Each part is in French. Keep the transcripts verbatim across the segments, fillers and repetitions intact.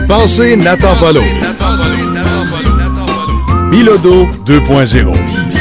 pensées Nathan Paulo. Bilodeau deux point zéro.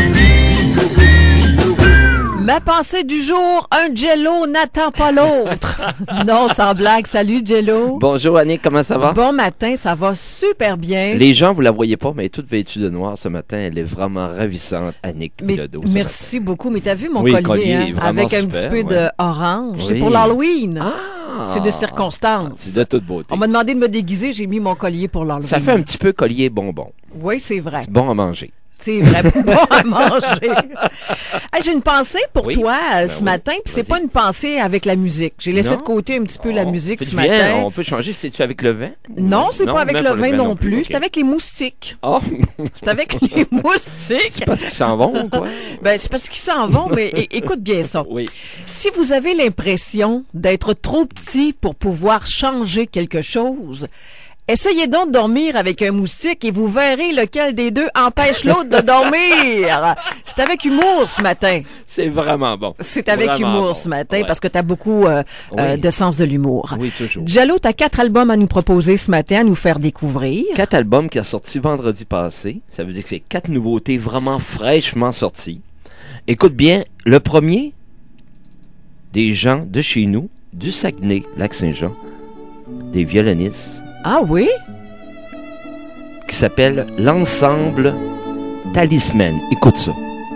Ma pensée du jour, un Jello n'attend pas l'autre. Non, sans blague. Salut, Jello. Bonjour, Annick, comment ça va? Bon matin, ça va super bien. Les gens, vous la voyez pas, mais elle est toute vêtue de noir ce matin. Elle est vraiment ravissante, Annick Bilodeau. Merci matin. beaucoup. Mais t'as vu mon oui, collier, collier hein, avec super, un petit peu ouais. d'orange. Oui. C'est pour l'Halloween. Ah! C'est de circonstance. C'est de toute beauté. On m'a demandé de me déguiser, j'ai mis mon collier pour l'Halloween. Ça fait un petit peu collier bonbon. Oui, c'est vrai. C'est bon à manger. C'est vrai, bon à manger. Hey, j'ai une pensée pour oui. toi euh, ben ce oui. matin, puis c'est Vas-y. pas une pensée avec la musique. J'ai laissé Non? de côté un petit peu oh, la musique ce bien, matin. On peut changer, c'est-tu avec le vin? Non, c'est non, pas avec le vin, le vin non, non plus, plus. c'est Okay. avec les moustiques. Oh! C'est avec les moustiques. C'est parce qu'ils s'en vont ou quoi? Ben, c'est parce qu'ils s'en vont, mais é- écoute bien ça. Oui. Si vous avez l'impression d'être trop petit pour pouvoir changer quelque chose, essayez donc de dormir avec un moustique et vous verrez lequel des deux empêche l'autre de dormir. C'est avec humour ce matin. C'est vraiment bon. C'est avec vraiment humour bon. ce matin ouais. parce que tu as beaucoup euh, oui. euh, de sens de l'humour. Oui, toujours. Jello, tu as quatre albums à nous proposer ce matin, à nous faire découvrir. Quatre albums qui sont sortis vendredi passé. Ça veut dire que c'est quatre nouveautés vraiment fraîchement sorties. Écoute bien, le premier, des gens de chez nous, du Saguenay, Lac-Saint-Jean, des violonistes, Ah oui? qui s'appelle l'ensemble Talisman. Écoute ça.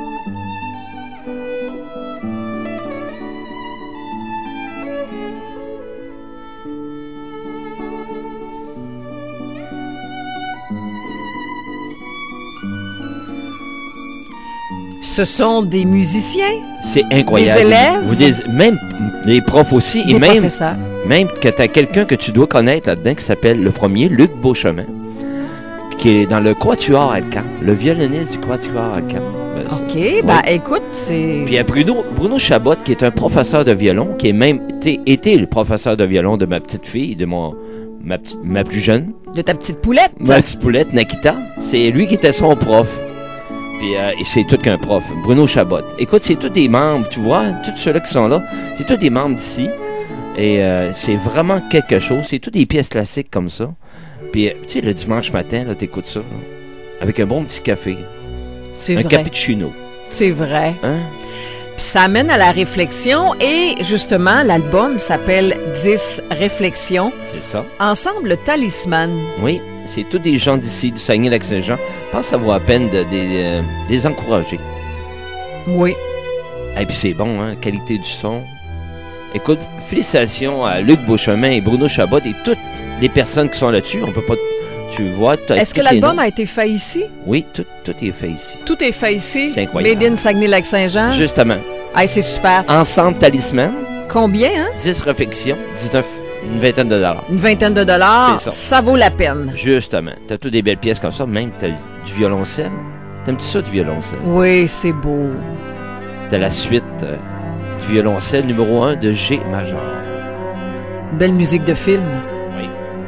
Ce sont des musiciens, C'est incroyable. Des élèves? Vous, des, même des profs aussi. des et même, professeurs. même que tu as quelqu'un que tu dois connaître là-dedans qui s'appelle le premier, Luc Beauchemin, qui est dans le Quatuor Alcan, le violoniste du Quatuor Alcan. Ben, OK, c'est- ben oui. écoute, c'est... Puis il y a Bruno, Bruno Chabot, qui est un professeur de violon, qui est même été, été le professeur de violon de ma petite fille, de mon ma, petite, ma plus jeune, De ta petite poulette. ma petite poulette, Nakita. C'est lui qui était son prof. Puis euh, et c'est tout qu'un prof, Bruno Chabot. Écoute, c'est tous des membres, tu vois, tous ceux-là qui sont là, c'est tous des membres d'ici. Et euh, c'est vraiment quelque chose. C'est toutes des pièces classiques comme ça. Puis, euh, tu sais, le dimanche matin, là, t'écoutes ça, là, avec un bon petit café, C'est un vrai. cappuccino. C'est vrai. Hein? Puis ça amène à la réflexion et justement, l'album s'appelle dix réflexions. C'est ça. Ensemble, Talisman. Oui, c'est tous des gens d'ici, du Saguenay-Lac-Saint-Jean. Je pense que ça vaut la peine de, de, de, de les encourager. Oui. Et puis c'est bon, hein, la qualité du son. Écoute, félicitations à Luc Beauchemin et Bruno Chabot et toutes les personnes qui sont là-dessus. On peut pas... Tu vois... t'as Est-ce que tous les l'album noms. a été fait ici? Oui, tout, tout est fait ici. Tout est fait ici? C'est incroyable. Made in Saguenay-Lac-Saint-Jean? Justement. Hey, c'est super. Ensemble Talisman, Combien, hein? dix réflexions, dix-neuf, une vingtaine de dollars. Une vingtaine de dollars. C'est ça. Ça vaut la peine. Justement. T'as toutes des belles pièces comme ça. Même t'as du violoncelle. T'aimes-tu ça, du violoncelle? Oui, c'est beau. T'as la suite euh, du violoncelle numéro un de G majeur. Belle musique de film. Oui.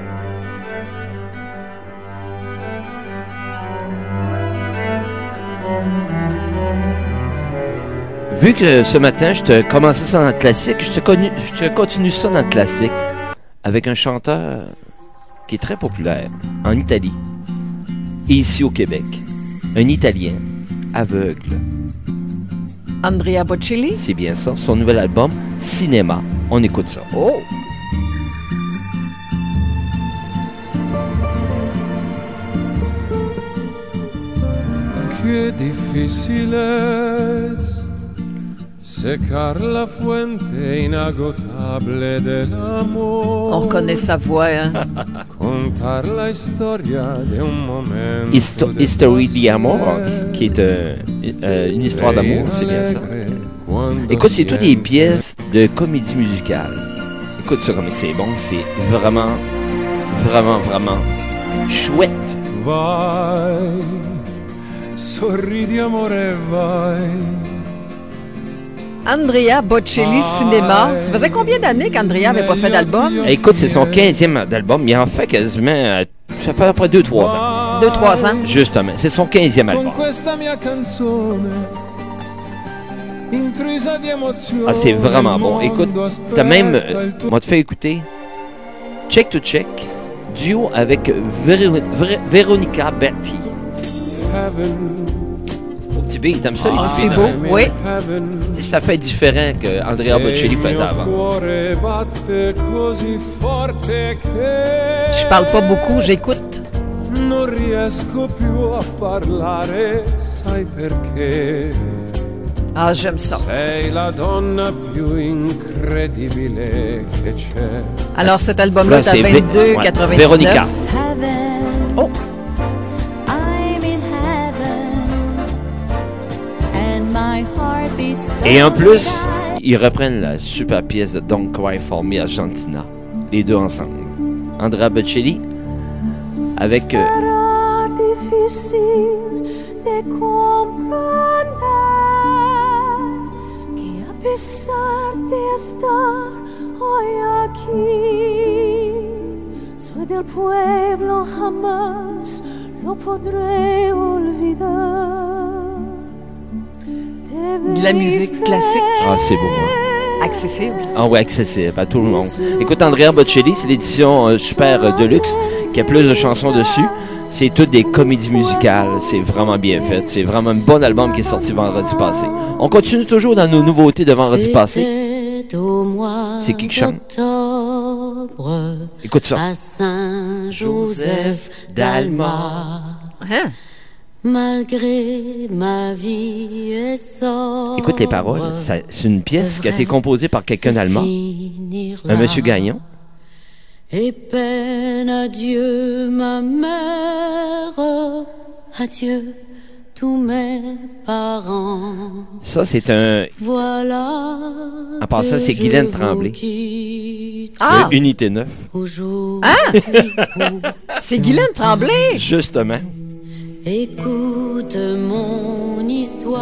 Vu que ce matin, je te commençais ça dans le classique, je te, connu, je te continue ça dans le classique avec un chanteur qui est très populaire en Italie et ici au Québec. Un Italien aveugle. Andrea Bocelli? C'est bien ça. Son nouvel album, Cinéma. On écoute ça. Oh! Qué difícil es secar la fuente inagotable del amor. On reconnaît sa voix, hein? Contar la historia de un momento Histo- de History placer. d'Amour, qui est euh, euh, une histoire d'amour, c'est bien ça. Alegre cuando Écoute, c'est toutes des sientes pièces de comédie musicale. Écoute ça comme c'est bon, c'est vraiment, vraiment, vraiment chouette. Vai, sorridi amore, vai. Andrea Bocelli, cinéma. Ça faisait combien d'années qu'Andrea n'avait pas fait d'album? Écoute, c'est son quinzième album. Il en fait quasiment, euh, ça fait après deux trois ans. Deux, trois ans. Justement, c'est son quinzième album. Con questa mia canzone intrisa di emozioni. Ah, c'est vraiment bon. Écoute, t'as même, euh, moi te fait écouter Check to Check duo avec Véro- Vé- Veronica Berti. Au petit beat, t'aimes ça, les Ah, petits c'est beats, beau, hein? oui. Ça fait différent que Andrea Bocelli faisait avant. Je parle pas beaucoup, j'écoute. Non riesco più a parlare, sai perché? Ah, j'aime ça. Sei la donna più incredibile che c'è. Alors, cet album-là Là, est à c'est Vé- vingt-deux ouais, quatre-vingt-dix-neuf. Véronica. Heaven, Oh, I'm in heaven, and my heart beats so Et en plus, fast. ils reprennent la super pièce de Don't Cry For Me Argentina. Les deux ensemble. Andrea Bocelli avec... euh, Sarà difficile de comprender que a pesar de estar hoy aquí, soy del pueblo, jamás lo podré olvidar. de la musique classique, Ah, c'est beau, hein? accessible. Ah ouais, accessible à tout le monde. Écoute, Andrea Bocelli, c'est l'édition euh, super euh, deluxe qui a plus de chansons dessus. C'est toutes des comédies musicales. C'est vraiment bien fait. C'est vraiment un bon album qui est sorti vendredi passé. On continue toujours dans nos nouveautés de vendredi passé. C'est qui qui chante? Écoute ça. À Saint-Joseph d'Alma, Hein? malgré ma vie est sobre. Écoute les paroles. Ça- c'est une pièce qui a été composée par quelqu'un d'allemand, un monsieur Gagnon. Et peine, adieu ma mère, adieu tous mes parents. Ça, c'est un... Voilà. En passant, que c'est je Guylaine vous Tremblay. quitte Ah! de Unité neuf. aujourd'hui pour C'est Guylaine Tremblay. Justement. écoute mon histoire,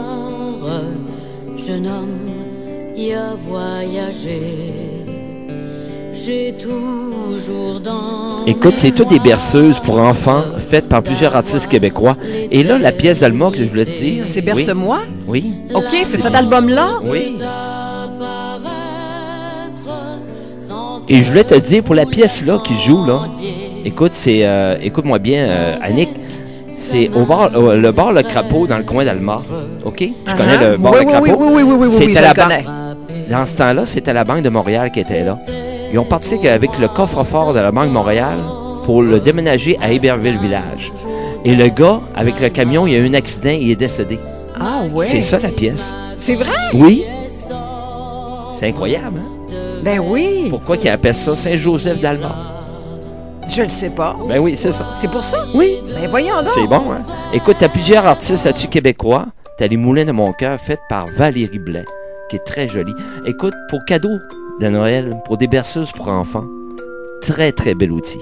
jeune homme y a voyagé. J'ai toujours dans Écoute, c'est toutes des berceuses pour enfants faites par plusieurs artistes québécois. Et là, la pièce d'Alma que je voulais te dire... C'est Berce-moi. Oui. Oui. OK, c'est cet album-là. Oui. Et je voulais te dire, pour la pièce-là qui joue, là, écoute, c'est... euh, écoute-moi bien, euh, Annick, c'est au bar, au- le bar Le Crapaud dans le coin d'Alma. OK? Tu Uh-huh. connais le bar Oui, Le oui, Crapaud? oui, oui, oui, oui, oui, C'était oui, je la le ban- connais. Dans ce temps-là, c'était la Banque de Montréal qui était là. Ils ont parti avec le coffre-fort de la Banque de Montréal pour le déménager à Héberville Village. Et le gars, avec le camion, il a eu un accident, il est décédé. Ah ouais. C'est ça la pièce. C'est vrai? Oui. C'est incroyable, hein? Ben oui. Pourquoi qu'ils appellent ça Saint-Joseph d'Alma? Je le sais pas. Ben oui, c'est ça. C'est pour ça? Oui. Ben voyons donc. C'est bon, hein? Écoute, t'as plusieurs artistes là-dessus québécois. T'as Les Moulins de mon cœur, faite par Valérie Blais, qui est très jolie. Écoute, pour cadeau de Noël, pour des berceuses pour enfants, très, très bel outil.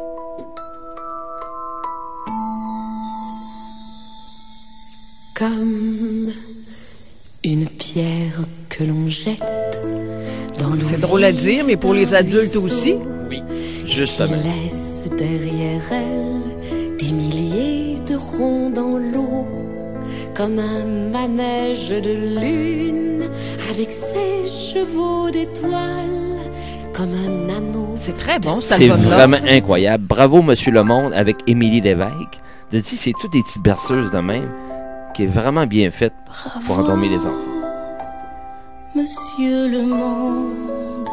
comme une pierre que l'on jette dans l'eau. C'est drôle à dire, mais pour les adultes aussi. Oui, Qui justement. laisse derrière elle des milliers de ronds dans l'eau, comme un manège de lune avec ses chevaux d'étoiles, comme un anneau. C'est très bon, cet C'est album-là. vraiment incroyable. Bravo, Monsieur Le Monde, avec Émilie Lévesque. De dire, c'est toutes des petites berceuses de même, qui est vraiment bien faite pour endormir les enfants. Monsieur le Monde,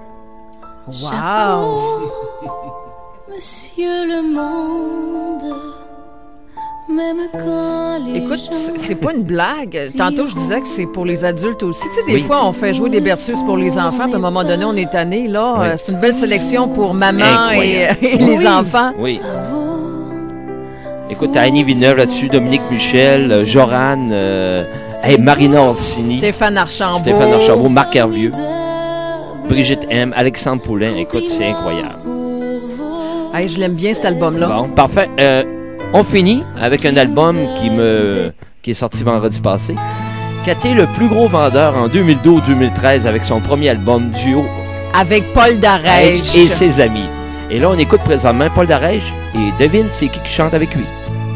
Wow! Monsieur le Monde, même quand les Écoute, gens c'est c'est pas une blague. Tantôt, je disais que c'est pour les adultes aussi. Tu sais, des Oui. fois, on fait jouer des berceuses pour les enfants, puis à un moment donné, on est tanné. Là, Oui. Euh, c'est une belle sélection pour maman et, Incroyable. et les Oui. enfants. Oui. Écoute, t'as Annie Villeneuve là-dessus, Dominique Michel, euh, Joran, euh, hey, Marina Orsini, Stéphane Archambault. Stéphane Archambault, Marc Hervieux, Brigitte M, Alexandre Poulain. Écoute, c'est incroyable. Hey, je l'aime bien, cet album-là. Bon, parfait. Euh, on finit avec un album qui me qui est sorti vendredi passé, qui a été le plus gros vendeur en deux mille douze deux mille treize avec son premier album duo Avec Paul Darèche. et ses amis. Et là, on écoute présentement Paul Darèche et devine c'est qui qui chante avec lui.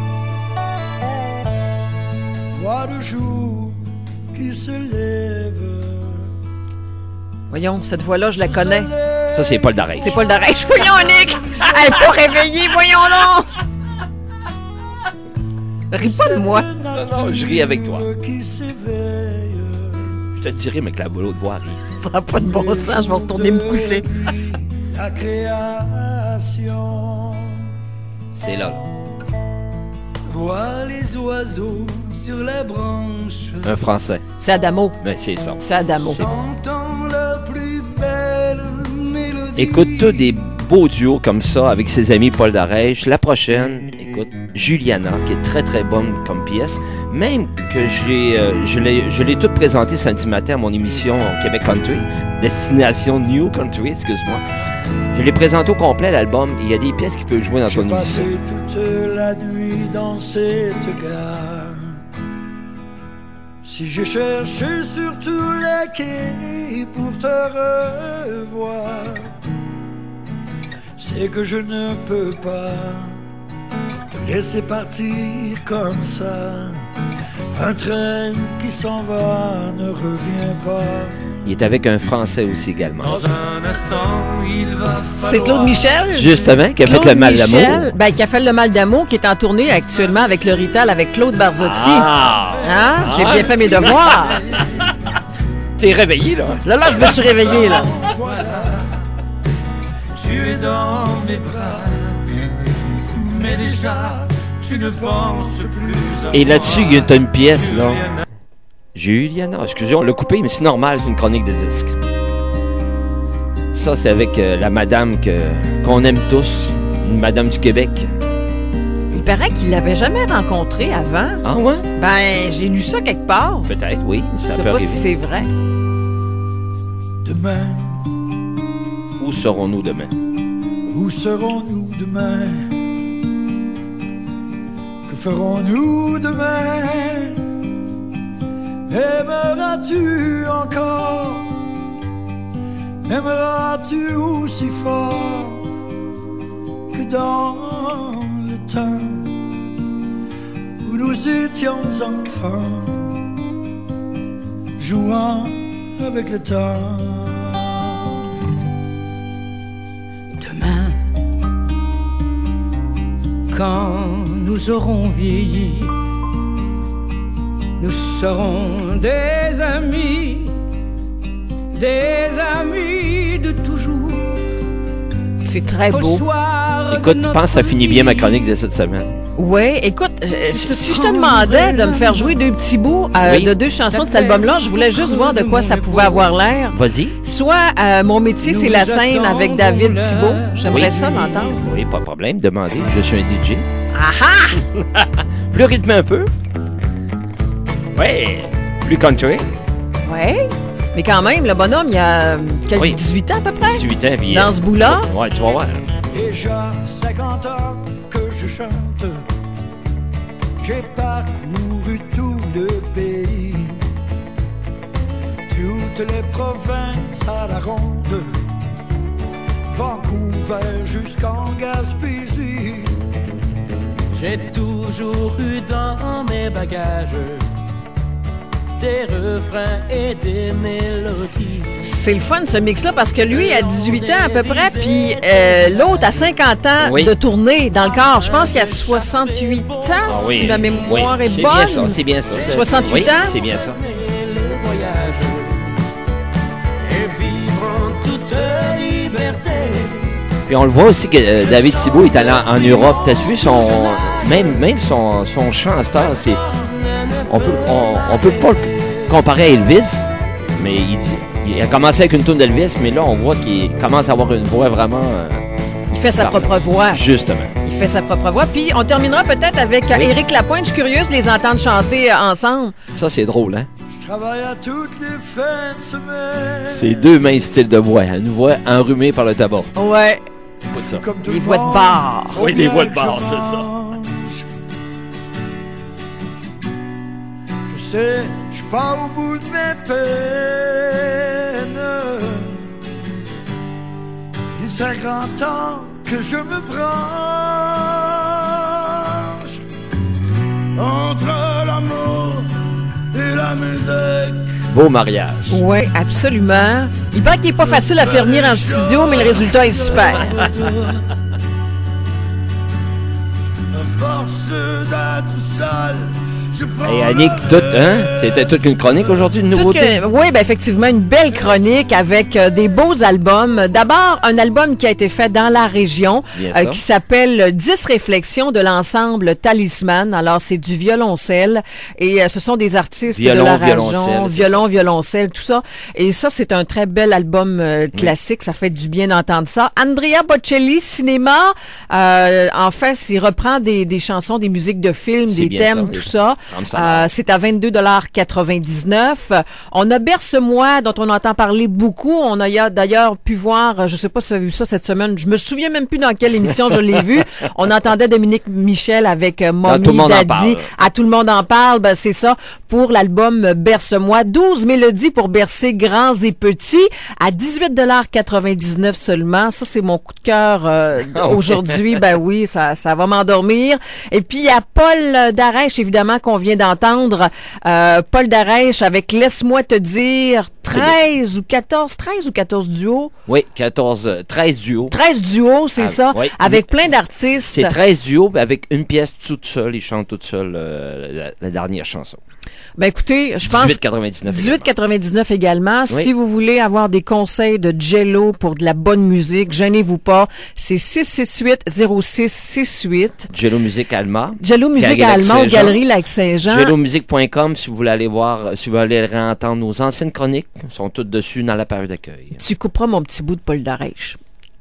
Vois le jour qui se lève. Voyons, cette voix-là, je la connais. Ça, c'est Paul Darèche. C'est Paul Darèche. Voyons, Nick! Elle est pas réveillée, voyons donc! Ris pas de moi. Non, non, je ris avec toi. Je te dirai, mais que la l'autre voix rit. Ça n'a pas de bon sens, je vais retourner me coucher. La création. C'est là, là. Vois les oiseaux sur les branches. Un Français. C'est Adamo. Mais c'est ça. C'est Adamo. C'est bon. J'entends la plus belle mélodie. Écoute, tous des beaux duos comme ça avec ses amis Paul Darèche. La prochaine, écoute, Juliana, qui est très très bonne comme pièce. Même que j'ai, euh, je l'ai, je l'ai toute présentée samedi matin à mon émission Québec Country, Destination New Country, excuse-moi. Je l'ai présenté au complet, l'album. Il y a des pièces qui peuvent jouer dans ton J'ai émission. passé toute la nuit dans cette gare. Si j'ai cherché sur tous les quais pour te revoir, c'est que je ne peux pas te laisser partir comme ça. Un train qui s'en va ne revient pas. Il est avec un Français aussi également. Dans un instant, il va falloir... C'est Claude Michel. Justement, qui a Claude fait le mal Michel, d'amour. Ben, qui a fait le mal d'amour, qui est en tournée actuellement avec le Rital, avec Claude Barzotti. Ah! Hein? J'ai Ah! bien fait mes devoirs. T'es réveillé, là? Là, là, je me suis réveillée, là. Voilà, tu es dans mes bras, mais déjà, tu ne penses plus à Et moi. là-dessus, il y a une pièce, là. Juliana, excusez, on l'a coupé, mais c'est normal, c'est une chronique de disque. Ça, c'est avec euh, la madame que, qu'on aime tous, une madame du Québec. Il paraît qu'il l'avait jamais rencontrée avant. Ah ouais? Ben, j'ai lu ça quelque part. Peut-être, oui, Je ça sais peut pas si arriver. c'est vrai. Demain, Où serons-nous demain? où serons-nous demain? Que ferons-nous demain? M'aimeras-tu encore? M'aimeras-tu aussi fort que dans le temps où nous étions enfants, jouant avec le temps? Demain, quand nous aurons vieilli, nous serons des amis, des amis de toujours. C'est très Au beau. soir Écoute, de je pense que ça notre finit bien ma vie, chronique de cette semaine. Oui, écoute, euh, te si je te demandais de me faire jouer deux petits bouts euh, Oui. de deux chansons de cet album-là, je voulais juste voir de quoi ça pouvait avoir l'air. Vas-y. Soit euh, Mon métier, c'est la scène avec David Thibault. J'aimerais Oui. ça l'entendre. Oui, pas de problème, demandez. Je suis un D J. Ah ah! Plus rythmé un peu. Ouais. Plus country. Ouais. Mais quand même, le bonhomme, il a quelques Oui. dix-huit ans à peu près. dix-huit ans, puis... Dans ce bout-là. Ouais, tu vas voir. Déjà cinquante ans que je chante, j'ai parcouru tout le pays, toutes les provinces à la ronde, Vancouver jusqu'en Gaspésie. J'ai toujours eu dans mes bagages des refrains et des mélodies. C'est le fun, ce mix-là, parce que lui, a dix-huit ans à peu près, puis euh, l'autre a cinquante ans Oui. de tournée dans le corps. Je pense qu'il a soixante-huit ans, Ah oui. si ma mémoire oui. est C'est bonne. bien ça, c'est bien ça. soixante-huit oui, ans? c'est bien ça. Le voyage et vivre en toute liberté. Puis on le voit aussi que euh, David Thibault est allé en, en Europe. T'as vu son... Même, même son, son chant à cette heure, c'est... On peut, on, on peut pas le comparer à Elvis, mais il, dit- il a commencé avec une tourne d'Elvis, mais là, on voit qu'il commence à avoir une voix vraiment... euh, Il fait sa parfaite. propre voix. Justement. Il fait sa propre voix. Puis on terminera peut-être avec euh, Oui. Éric Lapointe. Je suis curieuse de les entendre chanter euh, ensemble. Ça, c'est drôle, hein? Je travaille à toutes les fins de semaine. C'est deux mêmes styles de voix. Une voix enrhumée par le tabac. Ouais. Écoute ça. Comme tout Des le voix de monde, bar. faut Oui, des bien voix de que bar, je c'est ça. mange. Je sais, je suis pas au bout de mes peines. Il serait grand temps que je me branche entre l'amour et la musique. Beau mariage. Oui, absolument. Il paraît qu'il n'est pas facile à faire venir en studio, mais le résultat est super. À force d'être seul, je prends Et Annick, tout, hein? C'était toute une chronique aujourd'hui, une nouveauté? Que, oui, ben effectivement, une belle chronique avec euh, des beaux albums. D'abord, un album qui a été fait dans la région, euh, qui s'appelle dix réflexions de l'ensemble Talisman. Alors, c'est du violoncelle et euh, ce sont des artistes violon, de la violoncelle, région. Violon, violoncelle, tout ça. Et ça, c'est un très bel album euh, classique. Oui. Ça fait du bien d'entendre ça. Andrea Bocelli, cinéma. Euh, en fait, il reprend des, des chansons, des musiques de films, des thèmes, ça, tout ça. Euh, c'est à vingt-deux dollars quatre-vingt-dix-neuf. On a Berce-moi, dont on entend parler beaucoup. On a d'ailleurs pu voir, je sais pas si tu as vu ça cette semaine, je me souviens même plus dans quelle émission je l'ai vu. On entendait Dominique Michel avec euh, Mommy Daddy. À Tout le monde en parle, ben, c'est ça, pour l'album Berce-moi. douze mélodies pour bercer grands et petits à dix-huit dollars quatre-vingt-dix-neuf seulement. Ça, c'est mon coup de cœur euh, aujourd'hui. Ben oui, ça, ça va m'endormir. Et puis, il y a Paul Darèche, évidemment, qu'on vient d'entendre. Euh, Paul Darèche avec Laisse-moi te dire treize ou quatorze, treize ou quatorze duos. Oui, quatorze, treize duos. treize duos, c'est ah, ça, oui. Avec plein d'artistes. C'est treize duos, avec une pièce toute seule. Ils chantent toute seule euh, la, la dernière chanson. Ben écoutez, je pense... dix-huit quatre-vingt-dix-neuf. dix-huit quatre-vingt-dix-neuf également. Oui. Si vous voulez avoir des conseils de Jello pour de la bonne musique, gênez-vous pas. C'est six six huit zéro six six huit. Jello Musique Alma. Jello Musique Alma, Galerie Lac-Saint-Jean. jello musique point com si vous voulez aller voir, si vous voulez aller réentendre nos anciennes chroniques. Elles sont toutes dessus dans la page d'accueil. Tu couperas mon petit bout de Paul Darèche.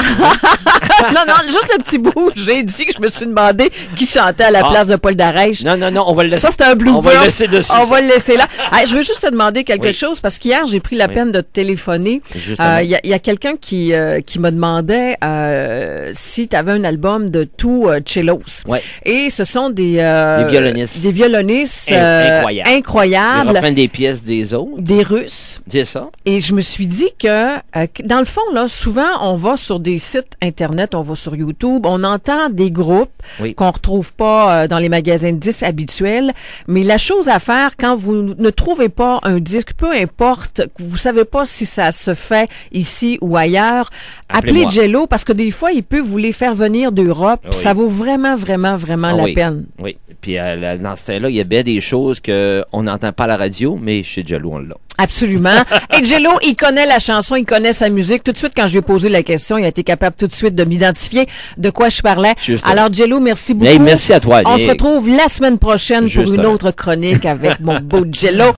non, non, juste le petit bout. J'ai dit que je me suis demandé qui chantait à la ah. place de Paul Darèche. Non, non, non, on va le laisser. Ça, c'est un blooper. On va le laisser dessus. On ça. va le laisser là. Hey, je veux juste te demander quelque oui. chose parce qu'hier, j'ai pris la oui. peine de te téléphoner. Il euh, y, y a quelqu'un qui, euh, qui me demandait euh, si tu avais un album de tout euh, cellos. Ouais. Et ce sont des... Euh, des violonistes. Des violonistes euh, incroyables. incroyables. Ils reprennent des pièces des autres. Des Russes. C'est ça. Et je me suis dit que, euh, dans le fond, là, souvent, on va sur des sites Internet, on va sur YouTube, on entend des groupes oui. qu'on retrouve pas euh, dans les magasins de disques habituels, mais la chose à faire quand vous ne trouvez pas un disque, peu importe, vous savez pas si ça se fait ici ou ailleurs, appelez Jello parce que des fois, il peut vous les faire venir d'Europe, oui. ça vaut vraiment, vraiment, vraiment ah, la oui. peine. Oui, puis euh, dans ce temps-là, il y a bien des choses qu'on n'entend pas à la radio, mais chez Jello, on l'a. Absolument. Et Jello, il connaît la chanson, il connaît sa musique. Tout de suite, quand je lui ai posé la question, il a été capable tout de suite de m'identifier de quoi je parlais. Justement. Alors, Jello, merci beaucoup. Hey, merci à toi. On hey. se retrouve la semaine prochaine Justement. pour une autre chronique avec mon beau Jello.